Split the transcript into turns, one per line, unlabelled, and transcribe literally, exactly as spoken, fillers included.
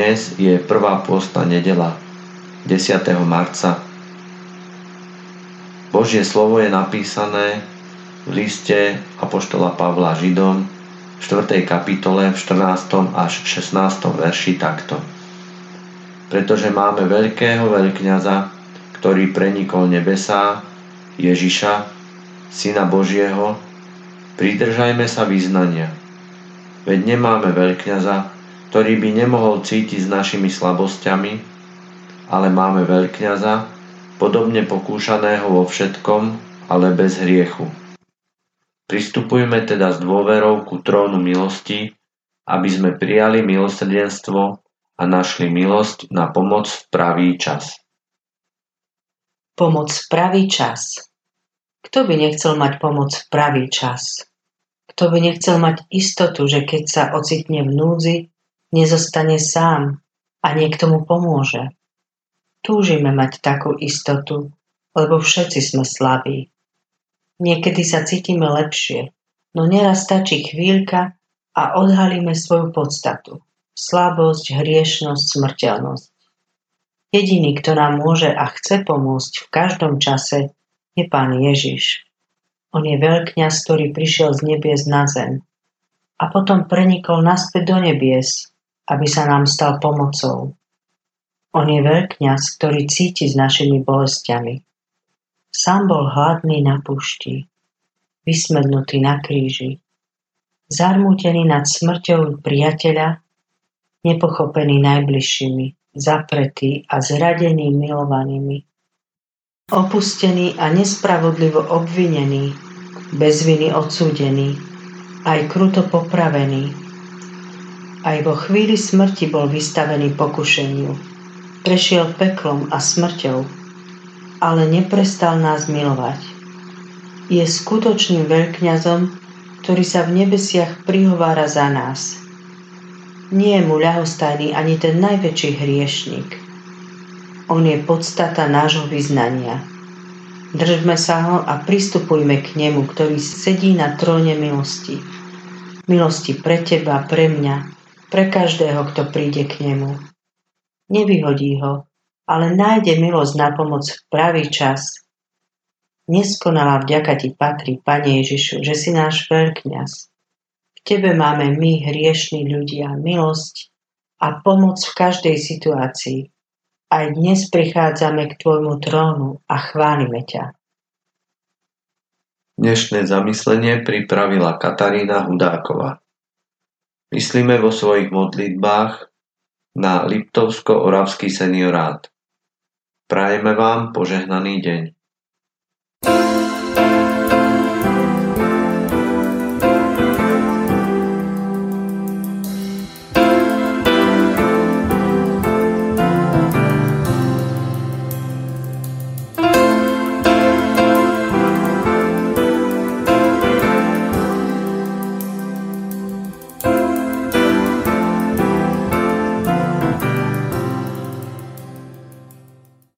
Dnes je prvá pôstna nedeľa, desiateho marca. Božie slovo je napísané v liste apoštola Pavla Židom v štvrtej kapitole v štrnástom až šestnástom verši takto. Pretože máme veľkého veľkňaza, ktorý prenikol nebesá, Ježiša, Syna Božieho, pridržajme sa vyznania. Veď nemáme veľkňaza, ktorý by nemohol cítiť s našimi slabosťami, ale máme veľkňaza, podobne pokúšaného vo všetkom, ale bez hriechu. Pristupujme teda s dôverou ku trónu milosti, aby sme prijali milosrdenstvo a našli milosť na pomoc v pravý čas.
Pomoc v pravý čas. Kto by nechcel mať pomoc v pravý čas? Kto by nechcel mať istotu, že keď sa ocitne v núdzi, nezostane sám a niekto mu pomôže? Túžime mať takú istotu, lebo všetci sme slabí. Niekedy sa cítime lepšie, no neraz stačí chvíľka a odhalíme svoju podstatu. Slabosť, hriešnosť, smrteľnosť. Jediný, kto nám môže a chce pomôcť v každom čase, je Pán Ježiš. On je veľkňaz, ktorý prišiel z nebies na zem a potom prenikol naspäť do nebies, aby sa nám stal pomocou. On je veľkňaz, ktorý cíti s našimi bolestiami. Sám bol hladný na púšti, vysmednutý na kríži, zarmútený nad smrťou priateľa, nepochopený najbližšími, zapretý a zradený milovanými. Opustený a nespravodlivo obvinený, bez viny odsúdený, aj kruto popravený. Aj vo chvíli smrti bol vystavený pokušeniu. Prešiel peklom a smrťou, ale neprestal nás milovať. Je skutočným veľkňazom, ktorý sa v nebesiach prihovára za nás. Nie je mu ľahostajný ani ten najväčší hriešnik. On je podstata nášho vyznania. Držme sa ho a pristupujme k nemu, ktorý sedí na tróne milosti. Milosti pre teba, pre mňa, pre každého, kto príde k nemu. Nevyhodí ho, ale nájde milosť na pomoc v pravý čas. Neskonalá vďaka ti patrí, Pane Ježišu, že si náš veľkňaz. V tebe máme my, hriešni ľudia, milosť a pomoc v každej situácii. Aj dnes prichádzame k tvojmu trónu a chválime ťa.
Dnešné zamyslenie pripravila Katarína Hudáková. Myslíme vo svojich modlitbách na Liptovsko-Oravský seniorát. Prajeme vám požehnaný deň.